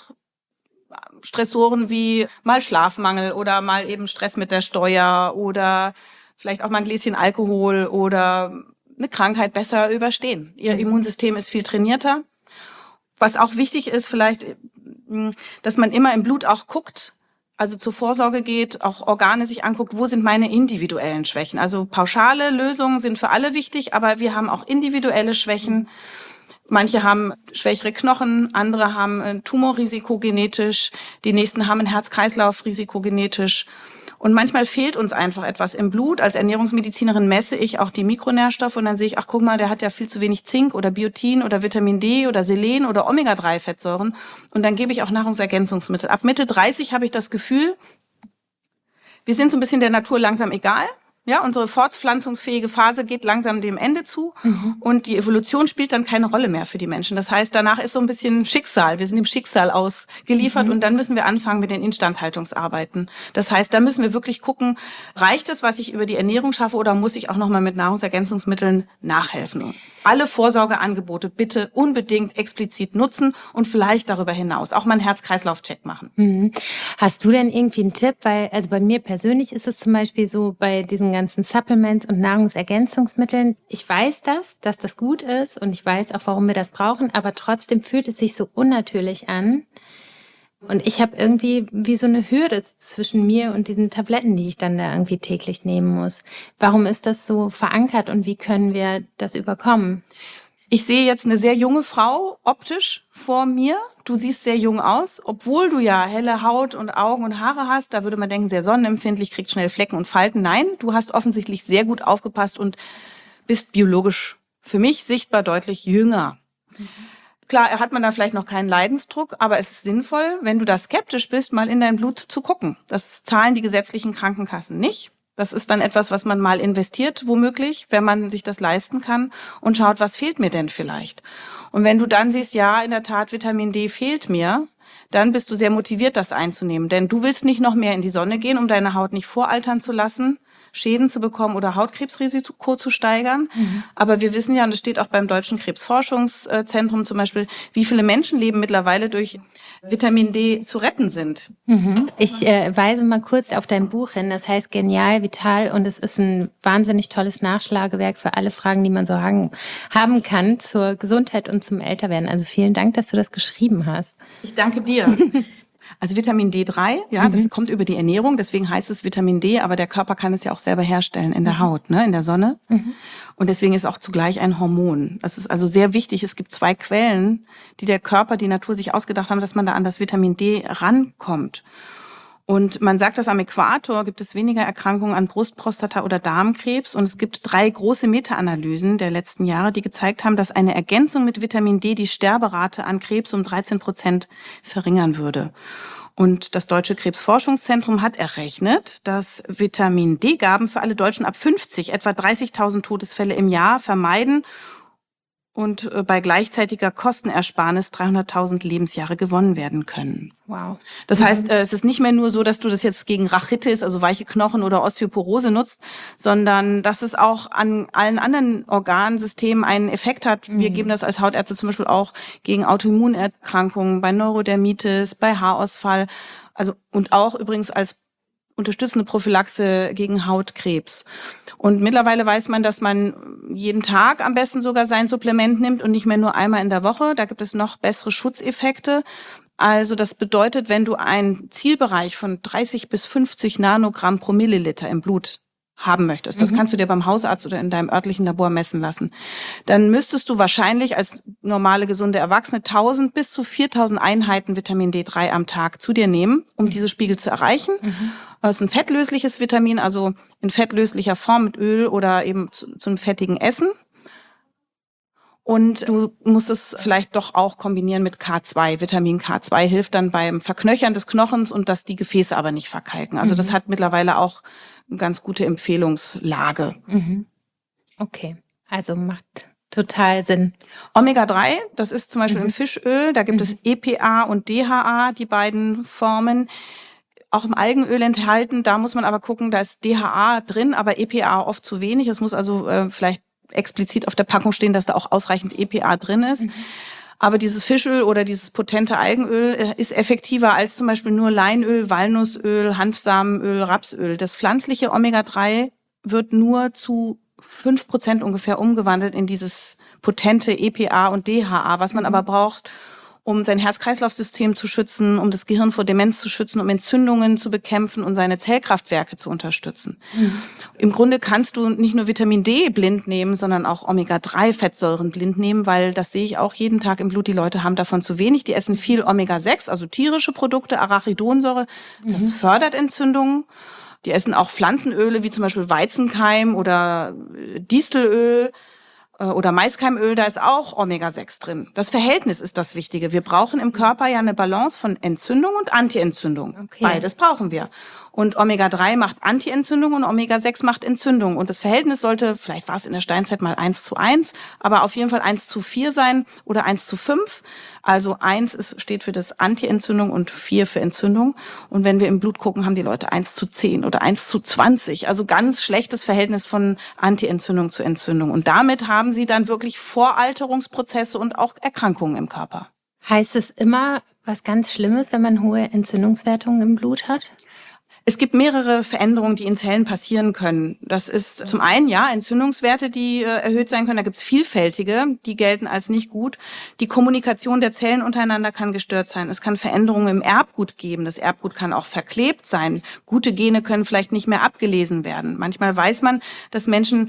Stressoren wie mal Schlafmangel oder mal eben Stress mit der Steuer oder vielleicht auch mal ein Gläschen Alkohol oder eine Krankheit besser überstehen. Ihr Immunsystem ist viel trainierter. Was auch wichtig ist, vielleicht, dass man immer im Blut auch guckt, also zur Vorsorge geht, auch Organe sich anguckt, wo sind meine individuellen Schwächen. Also pauschale Lösungen sind für alle wichtig, aber wir haben auch individuelle Schwächen. Manche haben schwächere Knochen, andere haben ein Tumorrisiko genetisch, die nächsten haben ein Herz-Kreislauf-Risiko genetisch. Und manchmal fehlt uns einfach etwas im Blut. Als Ernährungsmedizinerin messe ich auch die Mikronährstoffe und dann sehe ich, ach guck mal, der hat ja viel zu wenig Zink oder Biotin oder Vitamin D oder Selen oder Omega drei Fettsäuren. Und dann gebe ich auch Nahrungsergänzungsmittel. Ab Mitte dreißig habe ich das Gefühl, wir sind so ein bisschen der Natur langsam egal. Ja, unsere fortpflanzungsfähige Phase geht langsam dem Ende zu mhm. und die Evolution spielt dann keine Rolle mehr für die Menschen. Das heißt, danach ist so ein bisschen Schicksal. Wir sind dem Schicksal ausgeliefert mhm. und dann müssen wir anfangen mit den Instandhaltungsarbeiten. Das heißt, da müssen wir wirklich gucken, reicht es, was ich über die Ernährung schaffe oder muss ich auch nochmal mit Nahrungsergänzungsmitteln nachhelfen? Alle Vorsorgeangebote bitte unbedingt explizit nutzen und vielleicht darüber hinaus auch mal einen Herz-Kreislauf-Check machen. Mhm. Hast du denn irgendwie einen Tipp? Weil, also bei mir persönlich ist es zum Beispiel so, bei diesen ganzen Supplements und Nahrungsergänzungsmitteln, ich weiß das, dass das gut ist und ich weiß auch, warum wir das brauchen, aber trotzdem fühlt es sich so unnatürlich an und ich habe irgendwie wie so eine Hürde zwischen mir und diesen Tabletten, die ich dann da irgendwie täglich nehmen muss. Warum ist das so verankert und wie können wir das überkommen? Ich sehe jetzt eine sehr junge Frau optisch vor mir. Du siehst sehr jung aus, obwohl du ja helle Haut und Augen und Haare hast. Da würde man denken, sehr sonnenempfindlich, kriegt schnell Flecken und Falten. Nein, du hast offensichtlich sehr gut aufgepasst und bist biologisch für mich sichtbar deutlich jünger. Mhm. Klar, hat man da vielleicht noch keinen Leidensdruck, aber es ist sinnvoll, wenn du da skeptisch bist, mal in dein Blut zu gucken. Das zahlen die gesetzlichen Krankenkassen nicht. Das ist dann etwas, was man mal investiert, womöglich, wenn man sich das leisten kann und schaut, was fehlt mir denn vielleicht? Und wenn du dann siehst, ja, in der Tat, Vitamin D fehlt mir, dann bist du sehr motiviert, das einzunehmen. Denn du willst nicht noch mehr in die Sonne gehen, um deine Haut nicht voraltern zu lassen, Schäden zu bekommen oder Hautkrebsrisiko zu steigern. Mhm. Aber wir wissen ja, und das steht auch beim Deutschen Krebsforschungszentrum zum Beispiel, wie viele Menschenleben mittlerweile durch Vitamin D zu retten sind. Mhm. Ich äh, weise mal kurz auf dein Buch hin. Das heißt Genial, Vital, und es ist ein wahnsinnig tolles Nachschlagewerk für alle Fragen, die man so haben, haben kann zur Gesundheit und zum Älterwerden. Also vielen Dank, dass du das geschrieben hast. Ich danke dir. Also Vitamin D drei, ja, mhm. das kommt über die Ernährung, deswegen heißt es Vitamin D, aber der Körper kann es ja auch selber herstellen in der mhm. Haut, ne, in der Sonne. Mhm. Und deswegen ist auch zugleich ein Hormon. Das ist also sehr wichtig. Es gibt zwei Quellen, die der Körper, die Natur sich ausgedacht haben, dass man da an das Vitamin D rankommt. Und man sagt, dass am Äquator gibt es weniger Erkrankungen an Brust-, Prostata- oder Darmkrebs. Und es gibt drei große Meta-Analysen der letzten Jahre, die gezeigt haben, dass eine Ergänzung mit Vitamin D die Sterberate an Krebs um dreizehn Prozent verringern würde. Und das Deutsche Krebsforschungszentrum hat errechnet, dass Vitamin D-Gaben für alle Deutschen ab fünfzig etwa dreißigtausend Todesfälle im Jahr vermeiden und bei gleichzeitiger Kostenersparnis dreihunderttausend Lebensjahre gewonnen werden können. Wow. Das heißt, es ist nicht mehr nur so, dass du das jetzt gegen Rachitis, also weiche Knochen oder Osteoporose nutzt, sondern dass es auch an allen anderen Organsystemen einen Effekt hat. Wir mhm. geben das als Hautärzte zum Beispiel auch gegen Autoimmunerkrankungen, bei Neurodermitis, bei Haarausfall, also und auch übrigens als unterstützende Prophylaxe gegen Hautkrebs. Und mittlerweile weiß man, dass man jeden Tag am besten sogar sein Supplement nimmt und nicht mehr nur einmal in der Woche. Da gibt es noch bessere Schutzeffekte. Also das bedeutet, wenn du einen Zielbereich von dreißig bis fünfzig Nanogramm pro Milliliter im Blut haben möchtest, das mhm. kannst du dir beim Hausarzt oder in deinem örtlichen Labor messen lassen, dann müsstest du wahrscheinlich als normale, gesunde Erwachsene tausend bis zu viertausend Einheiten Vitamin D drei am Tag zu dir nehmen, um mhm. diese Spiegel zu erreichen. Mhm. Es ist ein fettlösliches Vitamin, also in fettlöslicher Form mit Öl oder eben zu, zu einem fettigen Essen. Und du musst es vielleicht doch auch kombinieren mit K zwei. Vitamin K zwei hilft dann beim Verknöchern des Knochens und dass die Gefäße aber nicht verkalken. Also mhm. das hat mittlerweile auch eine ganz gute Empfehlungslage. Mhm. Okay, also macht total Sinn. Omega drei, das ist zum Beispiel mhm. im Fischöl. Da gibt mhm. es E P A und D H A, die beiden Formen. Auch im Algenöl enthalten. Da muss man aber gucken, da ist D H A drin, aber E P A oft zu wenig. Es muss also äh, vielleicht explizit auf der Packung stehen, dass da auch ausreichend E P A drin ist. Mhm. Aber dieses Fischöl oder dieses potente Algenöl äh, ist effektiver als zum Beispiel nur Leinöl, Walnussöl, Hanfsamenöl, Rapsöl. Das pflanzliche Omega drei wird nur zu fünf Prozent ungefähr umgewandelt in dieses potente E P A und D H A, was man mhm. aber braucht, um sein Herz-Kreislauf-System zu schützen, um das Gehirn vor Demenz zu schützen, um Entzündungen zu bekämpfen und seine Zellkraftwerke zu unterstützen. Mhm. Im Grunde kannst du nicht nur Vitamin D blind nehmen, sondern auch Omega drei Fettsäuren blind nehmen, weil das sehe ich auch jeden Tag im Blut, die Leute haben davon zu wenig. Die essen viel Omega sechs, also tierische Produkte, Arachidonsäure, mhm. das fördert Entzündungen. Die essen auch Pflanzenöle, wie zum Beispiel Weizenkeim oder Distelöl oder Maiskeimöl, da ist auch Omega sechs drin. Das Verhältnis ist das Wichtige. Wir brauchen im Körper ja eine Balance von Entzündung und Antientzündung. Okay. Beides brauchen wir. Und Omega drei macht Antientzündung und Omega sechs macht Entzündung. Und das Verhältnis sollte, vielleicht war es in der Steinzeit mal eins zu eins, aber auf jeden Fall eins zu vier sein oder eins zu fünf. Also eins ist, steht für das Antientzündung und vier für Entzündung. Und wenn wir im Blut gucken, haben die Leute eins zu zehn oder eins zu zwanzig. Also ganz schlechtes Verhältnis von Antientzündung zu Entzündung. Und damit haben sie dann wirklich Voralterungsprozesse und auch Erkrankungen im Körper. Heißt es immer was ganz Schlimmes, wenn man hohe Entzündungswertungen im Blut hat? Es gibt mehrere Veränderungen, die in Zellen passieren können. Das ist zum einen, ja, Entzündungswerte, die äh, erhöht sein können. Da gibt es vielfältige, die gelten als nicht gut. Die Kommunikation der Zellen untereinander kann gestört sein. Es kann Veränderungen im Erbgut geben. Das Erbgut kann auch verklebt sein. Gute Gene können vielleicht nicht mehr abgelesen werden. Manchmal weiß man, dass Menschen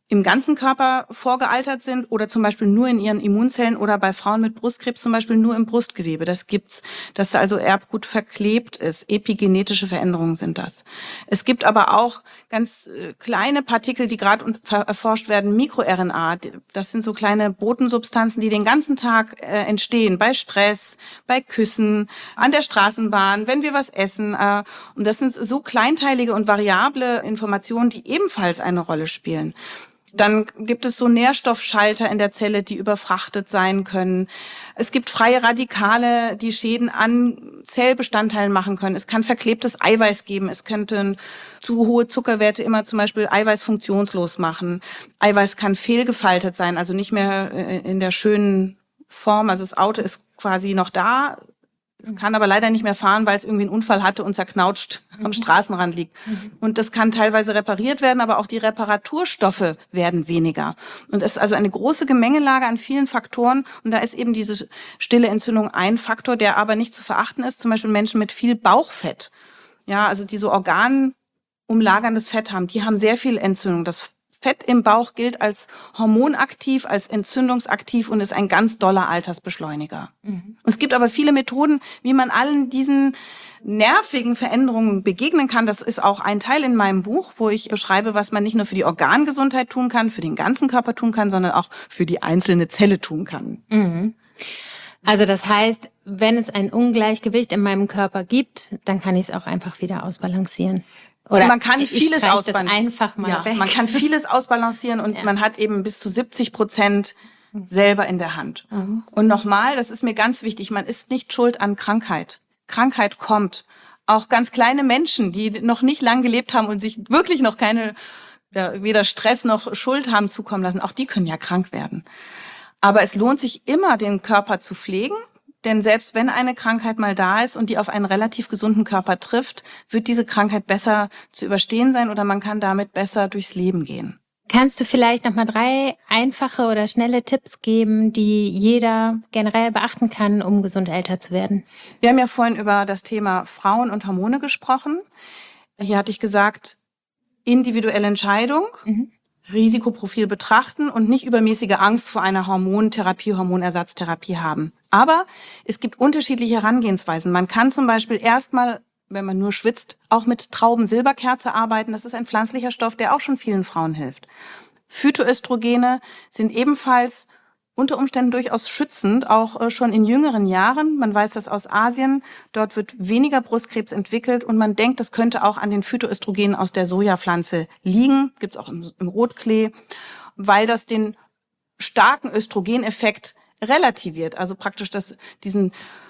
im ganzen Körper vorgealtert sind oder zum Beispiel nur in ihren Immunzellen oder bei Frauen mit Brustkrebs zum Beispiel nur im Brustgewebe. Das gibt's, dass also Erbgut verklebt ist. Epigenetische Veränderungen sind das. Es gibt aber auch ganz äh, kleine Partikel, die gerade erforscht werden, MikroRNA. Das sind so kleine Botensubstanzen, die den ganzen Tag äh, entstehen, bei Stress, bei Küssen, an der Straßenbahn, wenn wir was essen. Äh, und das sind so kleinteilige und variable Informationen, die ebenfalls eine Rolle spielen. Dann gibt es so Nährstoffschalter in der Zelle, die überfrachtet sein können. Es gibt freie Radikale, die Schäden an Zellbestandteilen machen können. Es kann verklebtes Eiweiß geben. Es könnten zu hohe Zuckerwerte immer zum Beispiel Eiweiß funktionslos machen. Eiweiß kann fehlgefaltet sein, also nicht mehr in der schönen Form. Also das Auto ist quasi noch da. Es kann aber leider nicht mehr fahren, weil es irgendwie einen Unfall hatte und zerknautscht am Straßenrand liegt. Und das kann teilweise repariert werden, aber auch die Reparaturstoffe werden weniger. Und es ist also eine große Gemengelage an vielen Faktoren. Und da ist eben diese stille Entzündung ein Faktor, der aber nicht zu verachten ist. Zum Beispiel Menschen mit viel Bauchfett. Ja, also die so organumlagerndes Fett haben, die haben sehr viel Entzündung. Das Fett im Bauch gilt als hormonaktiv, als entzündungsaktiv und ist ein ganz doller Altersbeschleuniger. Mhm. Es gibt aber viele Methoden, wie man allen diesen nervigen Veränderungen begegnen kann. Das ist auch ein Teil in meinem Buch, wo ich beschreibe, was man nicht nur für die Organgesundheit tun kann, für den ganzen Körper tun kann, sondern auch für die einzelne Zelle tun kann. Mhm. Also das heißt, wenn es ein Ungleichgewicht in meinem Körper gibt, dann kann ich es auch einfach wieder ausbalancieren. Oder man kann vieles ausbalancieren. Einfach mal ja, weg. Man kann vieles ausbalancieren und ja. man hat eben bis zu siebzig Prozent selber in der Hand. Mhm. Und nochmal, das ist mir ganz wichtig, man ist nicht schuld an Krankheit. Krankheit kommt. Auch ganz kleine Menschen, die noch nicht lang gelebt haben und sich wirklich noch keine, ja, weder Stress noch Schuld haben zukommen lassen, auch die können ja krank werden. Aber es lohnt sich immer, den Körper zu pflegen. Denn selbst wenn eine Krankheit mal da ist und die auf einen relativ gesunden Körper trifft, wird diese Krankheit besser zu überstehen sein oder man kann damit besser durchs Leben gehen. Kannst du vielleicht noch mal drei einfache oder schnelle Tipps geben, die jeder generell beachten kann, um gesund älter zu werden? Wir haben ja vorhin über das Thema Frauen und Hormone gesprochen. Hier hatte ich gesagt, individuelle Entscheidung. Mhm. Risikoprofil betrachten und nicht übermäßige Angst vor einer Hormontherapie, Hormonersatztherapie haben. Aber es gibt unterschiedliche Herangehensweisen. Man kann zum Beispiel erstmal, wenn man nur schwitzt, auch mit Traubensilberkerze arbeiten. Das ist ein pflanzlicher Stoff, der auch schon vielen Frauen hilft. Phytoöstrogene sind ebenfalls unter Umständen durchaus schützend, auch schon in jüngeren Jahren. Man weiß das aus Asien. Dort wird weniger Brustkrebs entwickelt und man denkt, das könnte auch an den Phytoöstrogenen aus der Sojapflanze liegen. Gibt's auch im, im Rotklee, weil das den starken Östrogeneffekt relativiert. Also praktisch das, diesen,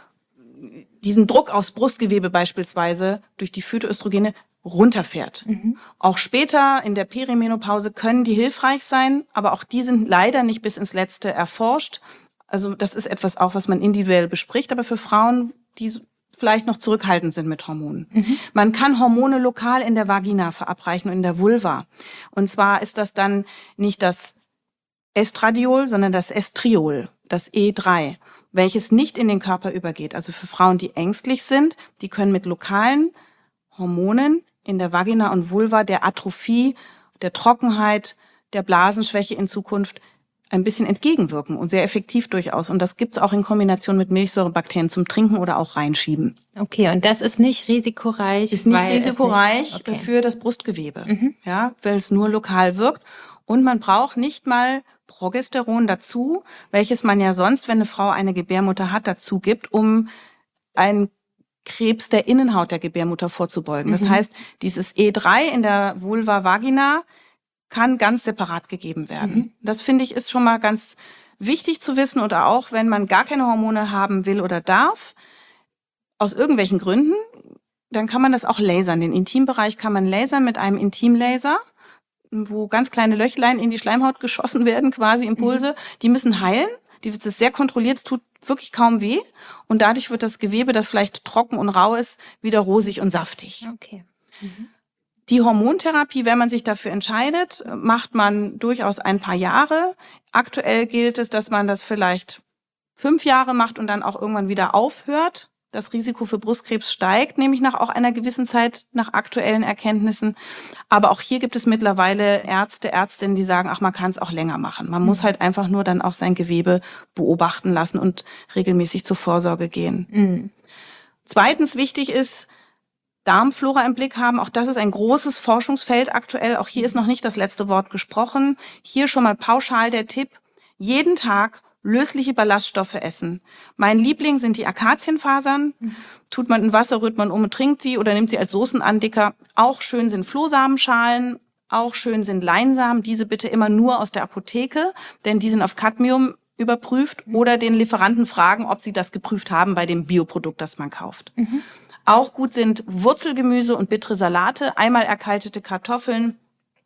diesen Druck aufs Brustgewebe beispielsweise durch die Phytoöstrogene runterfährt. Mhm. Auch später in der Perimenopause können die hilfreich sein, aber auch die sind leider nicht bis ins Letzte erforscht. Also das ist etwas auch, was man individuell bespricht, aber für Frauen, die vielleicht noch zurückhaltend sind mit Hormonen. Mhm. Man kann Hormone lokal in der Vagina verabreichen und in der Vulva. Und zwar ist das dann nicht das Estradiol, sondern das Estriol, das E drei, welches nicht in den Körper übergeht. Also für Frauen, die ängstlich sind, die können mit lokalen Hormonen in der Vagina und Vulva der Atrophie, der Trockenheit, der Blasenschwäche in Zukunft ein bisschen entgegenwirken und sehr effektiv durchaus. Und das gibt's auch in Kombination mit Milchsäurebakterien zum Trinken oder auch reinschieben. Okay, und das ist nicht risikoreich? Ist nicht risikoreich nicht, okay. für das Brustgewebe, mhm. ja, weil es nur lokal wirkt. Und man braucht nicht mal Progesteron dazu, welches man ja sonst, wenn eine Frau eine Gebärmutter hat, dazu gibt, um einen Krebs der Innenhaut der Gebärmutter vorzubeugen. Das mhm. heißt, dieses E drei in der Vulva Vagina kann ganz separat gegeben werden. Mhm. Das finde ich ist schon mal ganz wichtig zu wissen oder auch, wenn man gar keine Hormone haben will oder darf, aus irgendwelchen Gründen, dann kann man das auch lasern. Den Intimbereich kann man lasern mit einem Intimlaser, wo ganz kleine Löchlein in die Schleimhaut geschossen werden, quasi Impulse. Mhm. Die müssen heilen. Die wird sehr kontrolliert, es tut wirklich kaum weh. Und dadurch wird das Gewebe, das vielleicht trocken und rau ist, wieder rosig und saftig. Okay. Mhm. Die Hormontherapie, wenn man sich dafür entscheidet, macht man durchaus ein paar Jahre. Aktuell gilt es, dass man das vielleicht fünf Jahre macht und dann auch irgendwann wieder aufhört. Das Risiko für Brustkrebs steigt, nämlich nach auch einer gewissen Zeit nach aktuellen Erkenntnissen. Aber auch hier gibt es mittlerweile Ärzte, Ärztinnen, die sagen, ach, man kann es auch länger machen. Man mhm. muss halt einfach nur dann auch sein Gewebe beobachten lassen und regelmäßig zur Vorsorge gehen. Mhm. Zweitens wichtig ist, Darmflora im Blick haben. Auch das ist ein großes Forschungsfeld aktuell. Auch hier ist noch nicht das letzte Wort gesprochen. Hier schon mal pauschal der Tipp, jeden Tag lösliche Ballaststoffe essen. Mein Liebling sind die Akazienfasern. Mhm. Tut man in Wasser, rührt man um und trinkt sie oder nimmt sie als Soßenandicker. Auch schön sind Flohsamenschalen, auch schön sind Leinsamen. Diese bitte immer nur aus der Apotheke, denn die sind auf Cadmium überprüft. Mhm. Oder den Lieferanten fragen, ob sie das geprüft haben bei dem Bioprodukt, das man kauft. Mhm. Auch gut sind Wurzelgemüse und bittere Salate, einmal erkaltete Kartoffeln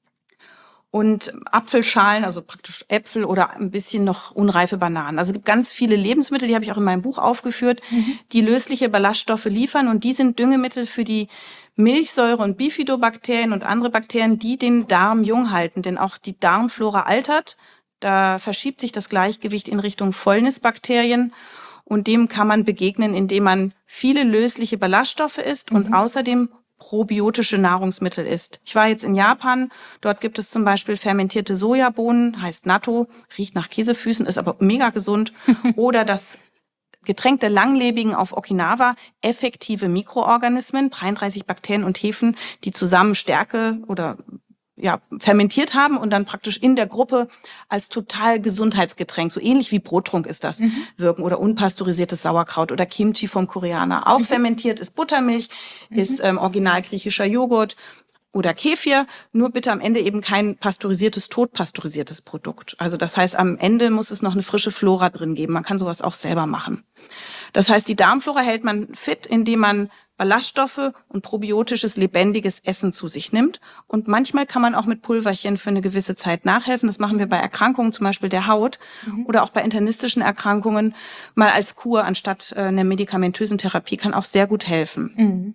und Apfelschalen, also praktisch Äpfel oder ein bisschen noch unreife Bananen. Also es gibt ganz viele Lebensmittel, die habe ich auch in meinem Buch aufgeführt, mhm. die lösliche Ballaststoffe liefern und die sind Düngemittel für die Milchsäure- und Bifidobakterien und andere Bakterien, die den Darm jung halten. Denn auch die Darmflora altert, da verschiebt sich das Gleichgewicht in Richtung Fäulnisbakterien und dem kann man begegnen, indem man viele lösliche Ballaststoffe isst mhm. und außerdem probiotische Nahrungsmittel isst. Ich war jetzt in Japan, dort gibt es zum Beispiel fermentierte Sojabohnen, heißt Natto, riecht nach Käsefüßen, ist aber mega gesund. Oder das Getränk der Langlebigen auf Okinawa, effektive Mikroorganismen, dreiunddreißig Bakterien und Hefen, die zusammen Stärke oder ja, fermentiert haben und dann praktisch in der Gruppe als total Gesundheitsgetränk, so ähnlich wie Brottrunk ist das, mhm. wirken. Oder unpasteurisiertes Sauerkraut oder Kimchi vom Koreaner. Auch mhm. fermentiert ist Buttermilch, mhm. ist ähm, original griechischer Joghurt oder Kefir, nur bitte am Ende eben kein pasteurisiertes, totpasteurisiertes Produkt. Also das heißt, am Ende muss es noch eine frische Flora drin geben. Man kann sowas auch selber machen. Das heißt, die Darmflora hält man fit, indem man Ballaststoffe und probiotisches, lebendiges Essen zu sich nimmt. Und manchmal kann man auch mit Pulverchen für eine gewisse Zeit nachhelfen. Das machen wir bei Erkrankungen, zum Beispiel der Haut mhm. oder auch bei internistischen Erkrankungen. Mal als Kur anstatt äh, einer medikamentösen Therapie kann auch sehr gut helfen. Mhm.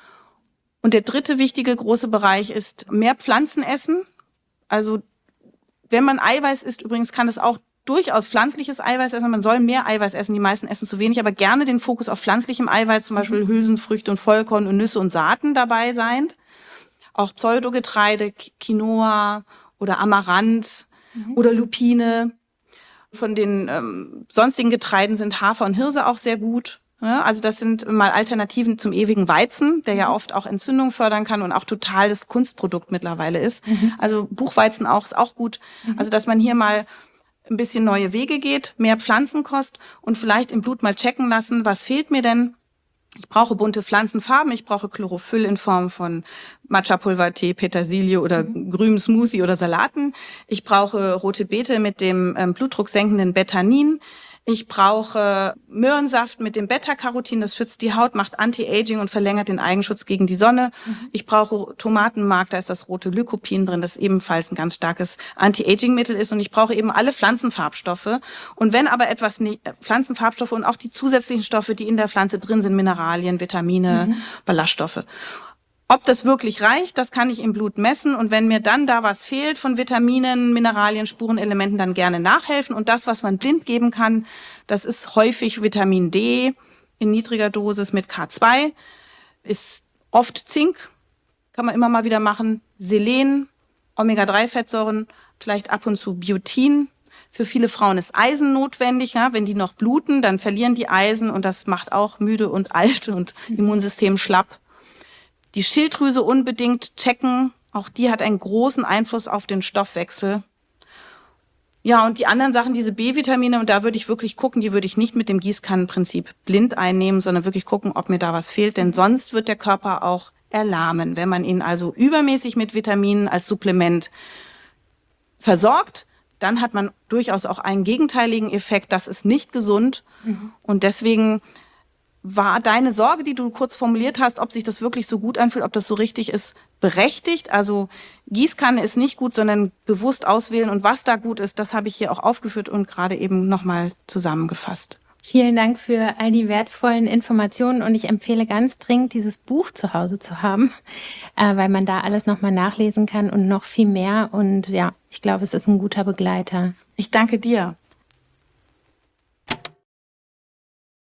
Und der dritte wichtige große Bereich ist mehr Pflanzen essen. Also wenn man Eiweiß isst, übrigens kann es auch durchaus pflanzliches Eiweiß essen. Man soll mehr Eiweiß essen, die meisten essen zu wenig, aber gerne den Fokus auf pflanzlichem Eiweiß, zum Beispiel Hülsenfrüchte und Vollkorn und Nüsse und Saaten dabei sein. Auch Pseudogetreide, Quinoa oder Amaranth mhm. oder Lupine. Von den ähm, sonstigen Getreiden sind Hafer und Hirse auch sehr gut. Ja, also das sind mal Alternativen zum ewigen Weizen, der ja oft auch Entzündung fördern kann und auch total das Kunstprodukt mittlerweile ist. Mhm. Also Buchweizen auch ist auch gut. Mhm. Also dass man hier mal ein bisschen neue Wege geht, mehr Pflanzenkost und vielleicht im Blut mal checken lassen, was fehlt mir denn? Ich brauche bunte Pflanzenfarben, ich brauche Chlorophyll in Form von Matcha-Pulvertee, Petersilie oder mhm. grünem Smoothie oder Salaten. Ich brauche rote Beete mit dem ähm, blutdrucksenkenden Betanin. Ich brauche Möhrensaft mit dem Beta-Carotin, das schützt die Haut, macht Anti-Aging und verlängert den Eigenschutz gegen die Sonne. Mhm. Ich brauche Tomatenmark, da ist das rote Lycopin drin, das ebenfalls ein ganz starkes Anti-Aging-Mittel ist. Und ich brauche eben alle Pflanzenfarbstoffe. Und wenn aber etwas nicht, Pflanzenfarbstoffe und auch die zusätzlichen Stoffe, die in der Pflanze drin sind, Mineralien, Vitamine, mhm. Ballaststoffe. Ob das wirklich reicht, das kann ich im Blut messen. Und wenn mir dann da was fehlt von Vitaminen, Mineralien, Spurenelementen, dann gerne nachhelfen. Und das, was man blind geben kann, das ist häufig Vitamin D in niedriger Dosis mit K zwei, ist oft Zink, kann man immer mal wieder machen, Selen, Omega drei Fettsäuren, vielleicht ab und zu Biotin. Für viele Frauen ist Eisen notwendig. Ja? Wenn die noch bluten, dann verlieren die Eisen und das macht auch müde und alt und Immunsystem schlapp. Die Schilddrüse unbedingt checken. Auch die hat einen großen Einfluss auf den Stoffwechsel. Ja, und die anderen Sachen, diese B-Vitamine, und da würde ich wirklich gucken, die würde ich nicht mit dem Gießkannenprinzip blind einnehmen, sondern wirklich gucken, ob mir da was fehlt. Denn sonst wird der Körper auch erlahmen. Wenn man ihn also übermäßig mit Vitaminen als Supplement versorgt, dann hat man durchaus auch einen gegenteiligen Effekt. Das ist nicht gesund. Mhm. Und deswegen war deine Sorge, die du kurz formuliert hast, ob sich das wirklich so gut anfühlt, ob das so richtig ist, berechtigt. Also Gießkanne ist nicht gut, sondern bewusst auswählen. Und was da gut ist, das habe ich hier auch aufgeführt und gerade eben nochmal zusammengefasst. Vielen Dank für all die wertvollen Informationen und ich empfehle ganz dringend, dieses Buch zu Hause zu haben, äh, weil man da alles nochmal nachlesen kann und noch viel mehr. Und ja, ich glaube, es ist ein guter Begleiter. Ich danke dir.